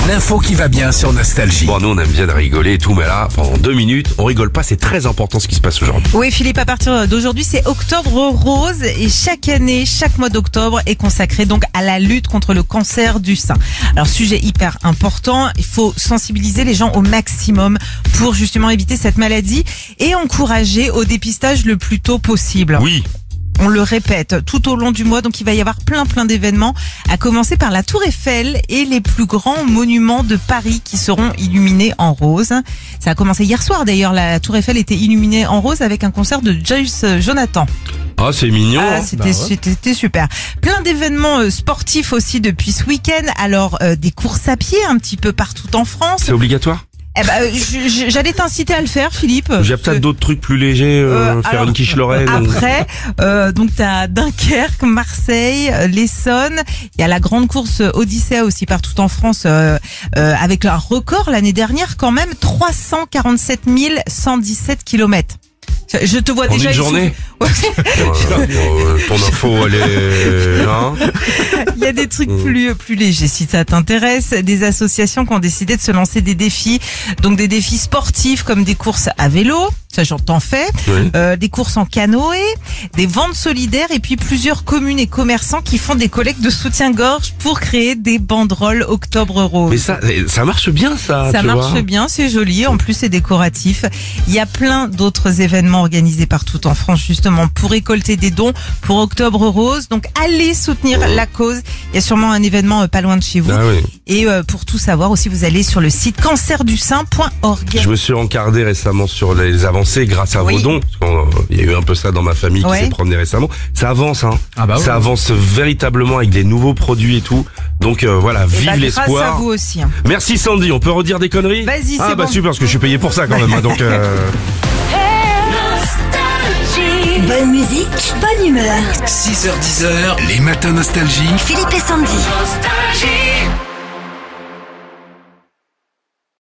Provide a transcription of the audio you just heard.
L'info qui va bien sur Nostalgie. Bon, nous on aime bien de rigoler et tout, mais là, pendant 2 minutes, on rigole pas, c'est très important ce qui se passe aujourd'hui. Oui Philippe, à partir d'aujourd'hui c'est Octobre Rose et chaque année, chaque mois d'octobre est consacré donc à la lutte contre le cancer du sein. Alors sujet hyper important, il faut sensibiliser les gens au maximum pour justement éviter cette maladie et encourager au dépistage le plus tôt possible. Oui. On le répète tout au long du mois, donc il va y avoir plein d'événements, à commencer par la Tour Eiffel et les plus grands monuments de Paris qui seront illuminés en rose. Ça a commencé hier soir d'ailleurs, la Tour Eiffel était illuminée en rose avec un concert de Joyce Jonathan. Ah, c'est mignon. Ah, hein. c'était super. Plein d'événements sportifs aussi depuis ce week-end. Alors des courses à pied un petit peu partout en France. C'est obligatoire? Eh ben, j'allais t'inciter à le faire, Philippe. J'ai peut-être d'autres trucs plus légers, faire alors, une quiche Lorraine. Après, donc t'as Dunkerque, Marseille, l'Essonne. Il y a la grande course Odyssée aussi partout en France, avec un record l'année dernière quand même, 347 117 kilomètres. Je te vois En déjà une journée. Ton info, elle est... Hein. Il y a des trucs plus légers si ça t'intéresse. Des associations qui ont décidé de se lancer des défis. Donc des défis sportifs comme des courses à vélo. Ça j'en fais. Oui. Des courses en canoë. Des ventes solidaires. Et puis plusieurs communes et commerçants qui font des collectes de soutien-gorge pour créer des banderoles Octobre Rose. Mais ça marche bien ça. Ça tu marche vois. bien, c'est joli. En plus, c'est décoratif. Il y a plein d'autres événements organisés partout en France, justement, pour récolter des dons pour Octobre Rose. Donc, allez soutenir la cause. Il y a sûrement un événement pas loin de chez vous. Ah oui. Et pour tout savoir aussi, vous allez sur le site cancerdusein.org. Je me suis encardé récemment sur les avancées grâce à vos Oui. dons. Parce qu'il y a eu un peu ça dans ma famille qui Ouais. s'est promené récemment. Ça avance, hein. Ah bah ouais. Ça avance véritablement avec des nouveaux produits et tout. Donc voilà, Et vive grâce à l'espoir. vous aussi. Hein. Merci Sandy, on peut redire des conneries? Vas-y, c'est Ah bah bon. super, parce que je suis payé pour ça quand même. Hein, donc Bonne musique, bonne humeur. 6h-10h, les matins Nostalgie. Philippe et Sandy. Nostalgie.